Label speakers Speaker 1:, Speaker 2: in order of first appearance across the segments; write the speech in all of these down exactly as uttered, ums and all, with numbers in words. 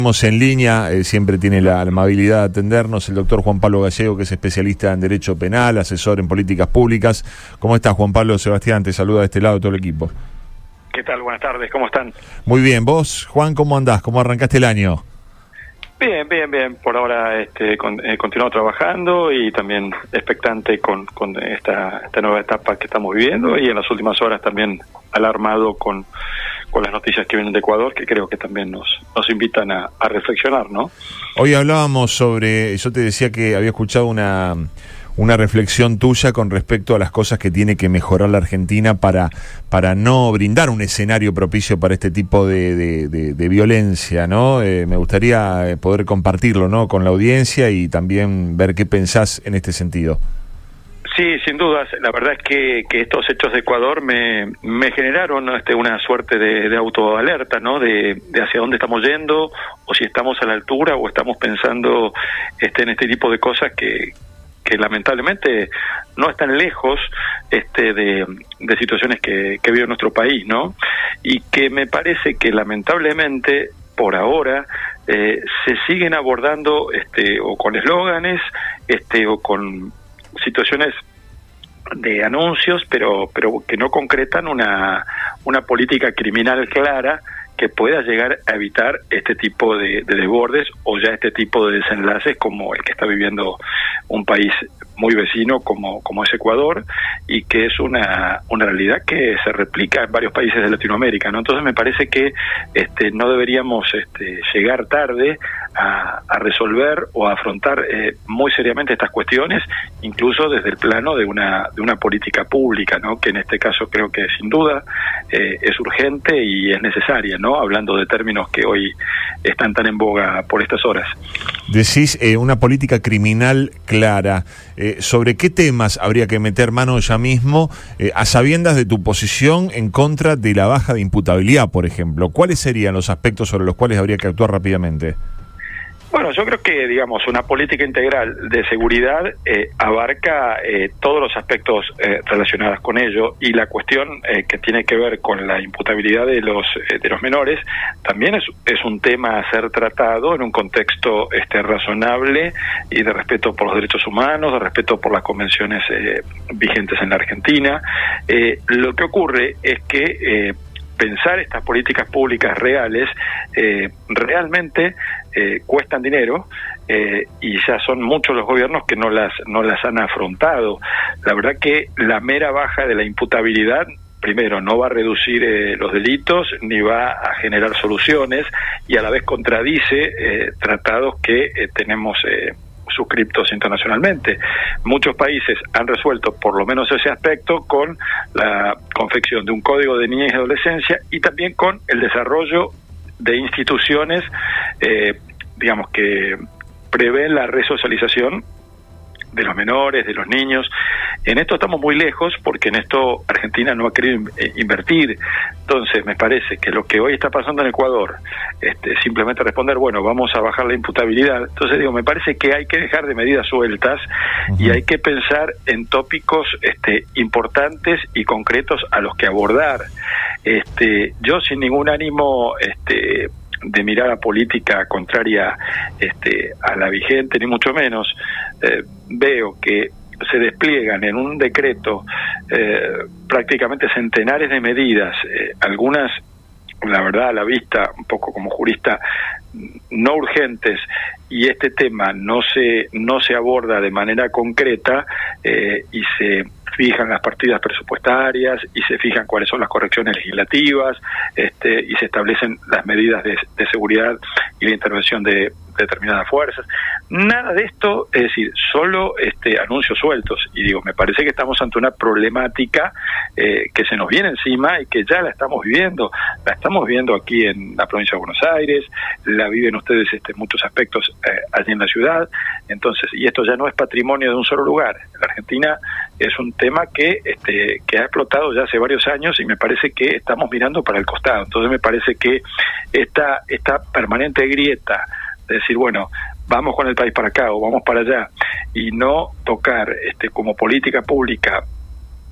Speaker 1: Estamos en línea, eh, siempre tiene la amabilidad de atendernos el doctor Juan Pablo Gallego, que es especialista en Derecho Penal, asesor en políticas públicas. ¿Cómo estás, Juan Pablo? Sebastián te saluda de este lado todo el equipo.
Speaker 2: ¿Qué tal? Buenas tardes, ¿cómo están?
Speaker 1: Muy bien, vos, Juan, ¿cómo andás? ¿Cómo arrancaste el año?
Speaker 2: Bien, bien, bien. Por ahora este, con, eh, continúo trabajando y también expectante con, con esta, esta nueva etapa que estamos viviendo, y en las últimas horas también alarmado con, con las noticias que vienen de Ecuador, que creo que también nos, nos invitan a, a reflexionar, ¿no?
Speaker 1: Hoy hablábamos sobre, yo te decía que había escuchado una... una reflexión tuya con respecto a las cosas que tiene que mejorar la Argentina para, para no brindar un escenario propicio para este tipo de, de, de, de violencia, ¿no? Eh, me gustaría poder compartirlo, ¿no?, con la audiencia y también ver qué pensás en este sentido.
Speaker 2: Sí, sin dudas. La verdad es que, que estos hechos de Ecuador me, me generaron, ¿no?, este, una suerte de, de autoalerta, ¿no?, de, de hacia dónde estamos yendo, o si estamos a la altura o estamos pensando este, en este tipo de cosas que que lamentablemente no están lejos este de, de situaciones que, que vive nuestro país, ¿no? Y que me parece que lamentablemente por ahora eh, se siguen abordando este o con eslóganes este o con situaciones de anuncios, pero pero que no concretan una una política criminal clara que pueda llegar a evitar este tipo de, de desbordes o ya este tipo de desenlaces como el que está viviendo un país muy vecino como, como es Ecuador, y que es una, una realidad que se replica en varios países de Latinoamérica, ¿no? Entonces me parece que este, no deberíamos este, llegar tarde a, a resolver o a afrontar eh, muy seriamente estas cuestiones, incluso desde el plano de una, de una política pública, ¿no?, que en este caso creo que sin duda eh, es urgente y es necesaria, ¿no?, hablando de términos que hoy están tan en boga por estas horas.
Speaker 1: Decís eh, una política criminal clara. Eh, ¿Sobre qué temas habría que meter mano ya mismo, eh, a sabiendas de tu posición en contra de la baja de imputabilidad, por ejemplo? ¿Cuáles serían los aspectos sobre los cuales habría que actuar rápidamente?
Speaker 2: Bueno, yo creo que, digamos, una política integral de seguridad eh, abarca eh, todos los aspectos eh, relacionados con ello, y la cuestión eh, que tiene que ver con la imputabilidad de los eh, de los menores también es, es un tema a ser tratado en un contexto este razonable y de respeto por los derechos humanos, de respeto por las convenciones eh, vigentes en la Argentina. Eh, lo que ocurre es que eh, pensar estas políticas públicas reales eh, realmente eh, cuestan dinero eh, y ya son muchos los gobiernos que no las no las han afrontado. La verdad que la mera baja de la imputabilidad, primero, no va a reducir eh, los delitos ni va a generar soluciones, y a la vez contradice eh, tratados que eh, tenemos eh, suscriptos internacionalmente. Muchos países han resuelto por lo menos ese aspecto con la confección de un código de niñez y adolescencia, y también con el desarrollo de instituciones eh, digamos que prevén la resocialización de los menores, de los niños. En esto estamos muy lejos, porque en esto Argentina no ha querido invertir. Entonces me parece que lo que hoy está pasando en Ecuador, este, simplemente responder, bueno, vamos a bajar la imputabilidad. Entonces digo, me parece que hay que dejar de medidas sueltas uh-huh. y hay que pensar en tópicos este, importantes y concretos a los que abordar. Este, yo sin ningún ánimo este, de mirada política contraria este, a la vigente, ni mucho menos, eh, veo que se despliegan en un decreto eh, prácticamente centenares de medidas, eh, algunas, la verdad, a la vista, un poco como jurista, no urgentes, y este tema no se no se aborda de manera concreta eh, y se fijan las partidas presupuestarias y se fijan cuáles son las correcciones legislativas este, y se establecen las medidas de, de seguridad y la intervención de, de determinadas fuerzas. Nada de esto, es decir, solo este, anuncios sueltos. Y digo, me parece que estamos ante una problemática eh, que se nos viene encima y que ya la estamos viviendo. La estamos viviendo aquí en la provincia de Buenos Aires, la viven ustedes este, en muchos aspectos eh, allí en la ciudad. Entonces, y esto ya no es patrimonio de un solo lugar. La Argentina es un tema que este que ha explotado ya hace varios años, y me parece que estamos mirando para el costado. Entonces me parece que esta esta permanente grieta de decir, bueno, vamos con el país para acá o vamos para allá, y no tocar este como política pública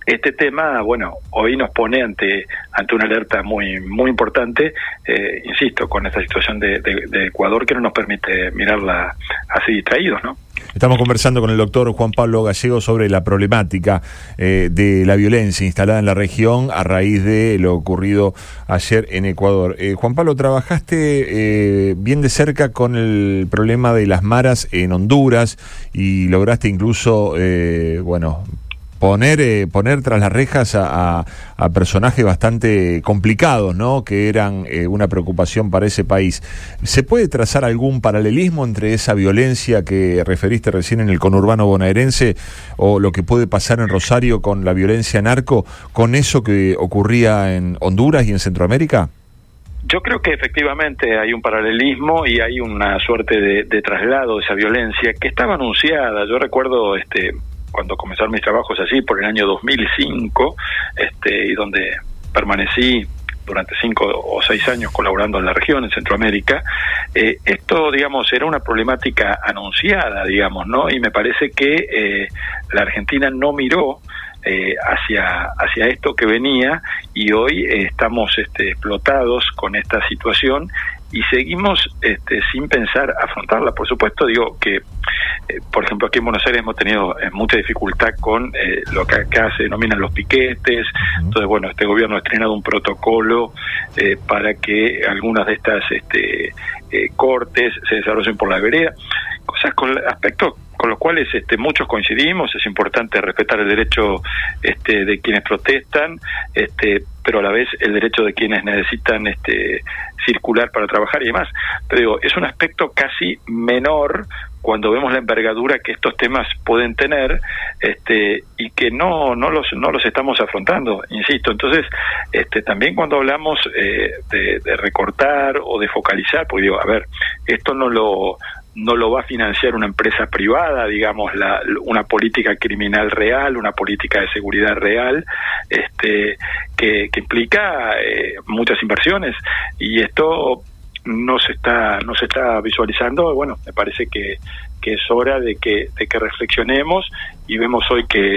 Speaker 2: este tema, bueno, hoy nos pone ante ante una alerta muy muy importante, eh, insisto, con esta situación de, de, de Ecuador que no nos permite mirarla así distraídos, ¿no?
Speaker 1: Estamos conversando con el doctor Juan Pablo Gallego sobre la problemática eh, de la violencia instalada en la región a raíz de lo ocurrido ayer en Ecuador. Eh, Juan Pablo, trabajaste eh, bien de cerca con el problema de las maras en Honduras y lograste incluso, eh, bueno... Poner, eh, poner tras las rejas a, a, a personajes bastante complicados, ¿no? Que eran eh, una preocupación para ese país. ¿Se puede trazar algún paralelismo entre esa violencia que referiste recién en el conurbano bonaerense o lo que puede pasar en Rosario con la violencia narco, con eso que ocurría en Honduras y en Centroamérica?
Speaker 2: Yo creo que efectivamente hay un paralelismo y hay una suerte de, de traslado de esa violencia que estaba anunciada. Yo recuerdo este cuando comenzaron mis trabajos allí por el año dos mil cinco, este, y donde permanecí durante cinco o seis años colaborando en la región, en Centroamérica, eh, esto, digamos, era una problemática anunciada, digamos, ¿no? Y me parece que eh, la Argentina no miró eh, hacia hacia esto que venía y hoy eh, estamos este, explotados con esta situación y seguimos este, sin pensar afrontarla. Por supuesto, digo que, eh, por ejemplo, aquí en Buenos Aires hemos tenido eh, mucha dificultad con eh, lo que acá se denominan los piquetes. Entonces, bueno, este gobierno ha estrenado un protocolo eh, para que algunas de estas este, eh, cortes se desarrollen por la vereda. Cosas con aspectos con los cuales este, muchos coincidimos. Es importante respetar el derecho este, de quienes protestan, este, pero a la vez el derecho de quienes necesitan este, circular para trabajar y demás. Pero digo, es un aspecto casi menor cuando vemos la envergadura que estos temas pueden tener, este, y que no no los no los estamos afrontando, insisto. Entonces, este, también cuando hablamos eh, de, de recortar o de focalizar, porque digo, a ver, esto no lo no lo va a financiar una empresa privada, digamos, la, una política criminal real, una política de seguridad real, este, que, que implica eh, muchas inversiones, y esto no se está no se está visualizando. Bueno, me parece que, que es hora de que de que reflexionemos, y vemos hoy que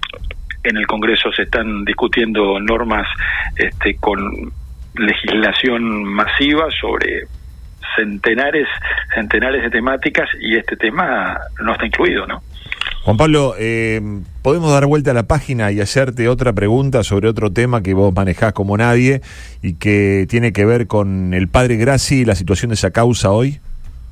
Speaker 2: en el Congreso se están discutiendo normas este, con legislación masiva sobre centenares, centenares de temáticas, y este tema no está incluido, ¿no?
Speaker 1: Juan Pablo, eh, podemos dar vuelta a la página y hacerte otra pregunta sobre otro tema que vos manejás como nadie y que tiene que ver con el padre Grassi y la situación de esa causa hoy.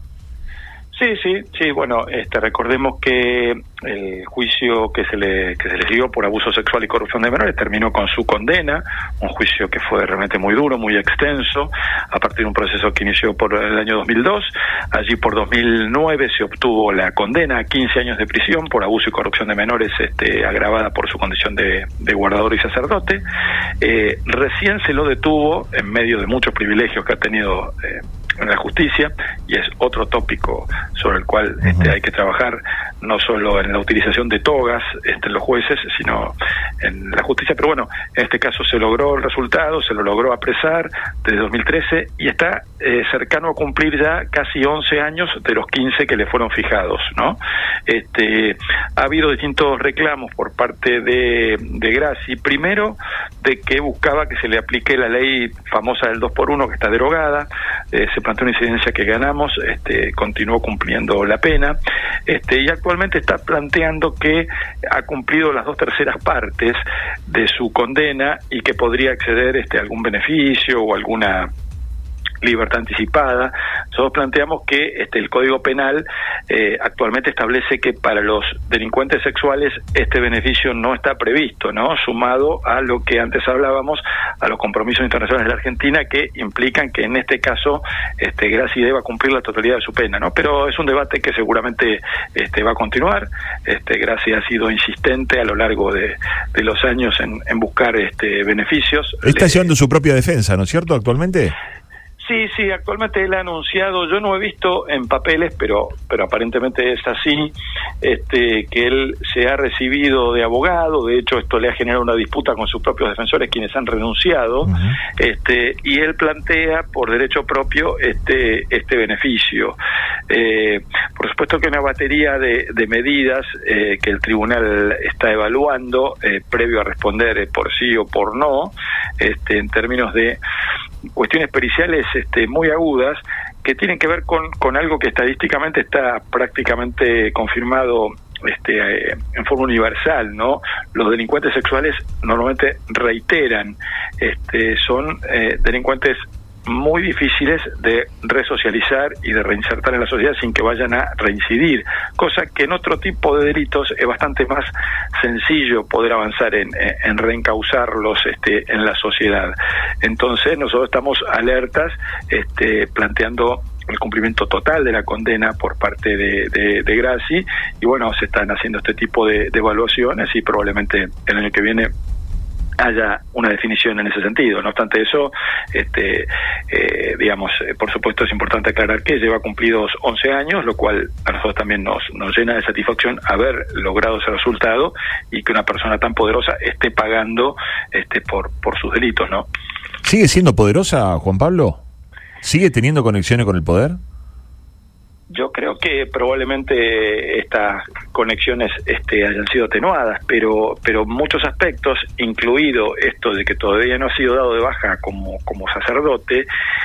Speaker 2: Sí, sí, sí, bueno, este, recordemos que el juicio que se le que se le dio por abuso sexual y corrupción de menores terminó con su condena, un juicio que fue realmente muy duro, muy extenso, a partir de un proceso que inició por el año dos mil dos. Allí por dos mil nueve se obtuvo la condena a quince años de prisión por abuso y corrupción de menores, este, agravada por su condición de, de guardador y sacerdote. Eh, recién se lo detuvo en medio de muchos privilegios que ha tenido eh, en la justicia, y es otro tópico sobre el cual uh-huh. este, hay que trabajar, no solo en la utilización de togas este, en los jueces, sino en la justicia. Pero bueno, en este caso se logró el resultado, se lo logró apresar desde dos mil trece y está eh, cercano a cumplir ya casi once años de los quince que le fueron fijados, ¿no? Este, ha habido distintos reclamos por parte de, de Grassi, primero de que buscaba que se le aplique la ley famosa del dos por uno, que está derogada. Eh, se planteó una incidencia que ganamos, este, continuó cumpliendo la pena, este, y actualmente está planteando que ha cumplido las dos terceras partes de su condena y que podría acceder este, a algún beneficio o alguna libertad anticipada. Nosotros planteamos que este, el Código Penal eh, actualmente establece que para los delincuentes sexuales este beneficio no está previsto, ¿no? Sumado a lo que antes hablábamos, a los compromisos internacionales de la Argentina, que implican que en este caso este, Grassi deba cumplir la totalidad de su pena, ¿no? Pero es un debate que seguramente este, va a continuar. Este, Grassi ha sido insistente a lo largo de, de los años en, en buscar este, beneficios.
Speaker 1: Está llevando su propia defensa, ¿no es cierto, actualmente?
Speaker 2: Sí, sí, actualmente él ha anunciado, yo no he visto en papeles, pero pero aparentemente es así, este, que él se ha recibido de abogado. De hecho esto le ha generado una disputa con sus propios defensores, quienes han renunciado, uh-huh. este, y él plantea por derecho propio este este beneficio. Eh, por supuesto que una batería de, de medidas eh, que el tribunal está evaluando, eh, previo a responder eh, por sí o por no, este, en términos de cuestiones periciales este, muy agudas, que tienen que ver con, con algo que estadísticamente está prácticamente confirmado este, eh, en forma universal, ¿no? Los delincuentes sexuales normalmente reiteran, este, son eh, delincuentes muy difíciles de resocializar y de reinsertar en la sociedad sin que vayan a reincidir, cosa que en otro tipo de delitos es bastante más sencillo poder avanzar en, en reencauzarlos este, en la sociedad. Entonces nosotros estamos alertas, este, planteando el cumplimiento total de la condena por parte de, de, de Grassi, y bueno, se están haciendo este tipo de, de evaluaciones y probablemente el año que viene haya una definición en ese sentido. No obstante eso, este, eh, digamos, eh, por supuesto es importante aclarar que lleva cumplidos once años, lo cual a nosotros también nos, nos llena de satisfacción haber logrado ese resultado y que una persona tan poderosa esté pagando este, por, por sus delitos, ¿no?
Speaker 1: ¿Sigue siendo poderosa, Juan Pablo? ¿Sigue teniendo conexiones con el poder?
Speaker 2: Yo creo que probablemente estas conexiones este, hayan sido atenuadas, pero pero muchos aspectos, incluido esto de que todavía no ha sido dado de baja como, como sacerdote,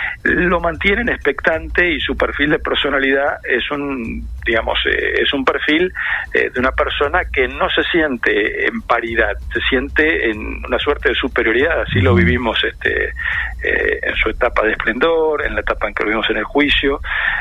Speaker 2: lo mantienen expectante, y su perfil de personalidad es un, digamos, eh, es un perfil eh, de una persona que no se siente en paridad, se siente en una suerte de superioridad. Así lo vivimos este eh, en su etapa de esplendor, en la etapa en que lo vimos en el juicio,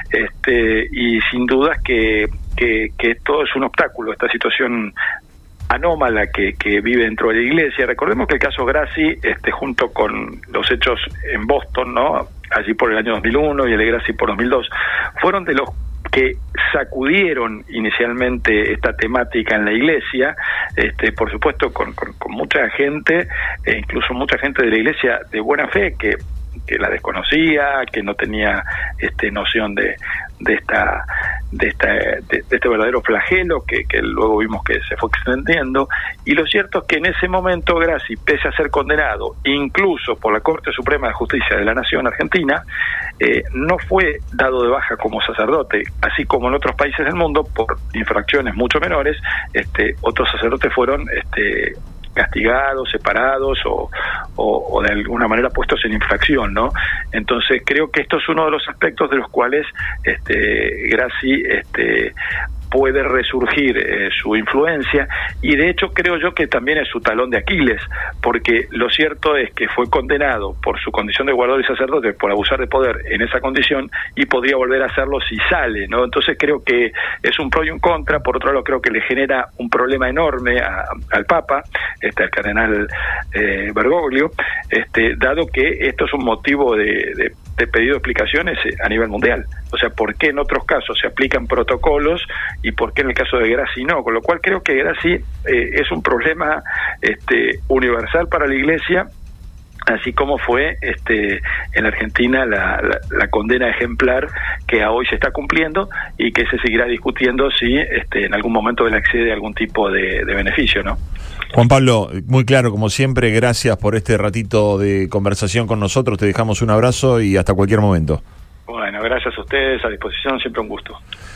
Speaker 2: este y sin dudas que, que, que todo es un obstáculo, esta situación anómala que, que vive dentro de la Iglesia. Recordemos que el caso Grassi, este, junto con los hechos en Boston, ¿no?, allí por el año dos mil uno, y el de Grassi por dos mil dos, fueron de los que sacudieron inicialmente esta temática en la Iglesia, este, por supuesto con, con, con mucha gente, e incluso mucha gente de la Iglesia de buena fe que que la desconocía, que no tenía este noción de de esta de esta de, de este verdadero flagelo que, que luego vimos que se fue extendiendo. Y lo cierto es que en ese momento Grassi, pese a ser condenado incluso por la Corte Suprema de Justicia de la Nación Argentina, eh, no fue dado de baja como sacerdote, así como en otros países del mundo por infracciones mucho menores. Este otros sacerdotes fueron este castigados, separados o, o, o de alguna manera puestos en infracción, ¿no? Entonces creo que esto es uno de los aspectos de los cuales este Grassi este puede resurgir eh, su influencia, y de hecho creo yo que también es su talón de Aquiles, porque lo cierto es que fue condenado por su condición de guardador y sacerdote por abusar de poder en esa condición, y podría volver a hacerlo si sale, ¿no? Entonces creo que es un pro y un contra. Por otro lado, creo que le genera un problema enorme a, al Papa, este, al cardenal eh, Bergoglio, este, dado que esto es un motivo de, de, de pedido de explicaciones a nivel mundial. O sea, ¿por qué en otros casos se aplican protocolos y por qué en el caso de Grassi no? Con lo cual creo que Grassi eh, es un problema este, universal para la Iglesia, así como fue este en Argentina la, la, la condena ejemplar que a hoy se está cumpliendo, y que se seguirá discutiendo si este, en algún momento él accede a algún tipo de, de beneficio, ¿no?
Speaker 1: Juan Pablo, muy claro, como siempre, gracias por este ratito de conversación con nosotros. Te dejamos un abrazo y hasta cualquier momento.
Speaker 2: Bueno, gracias a ustedes, a disposición, siempre un gusto.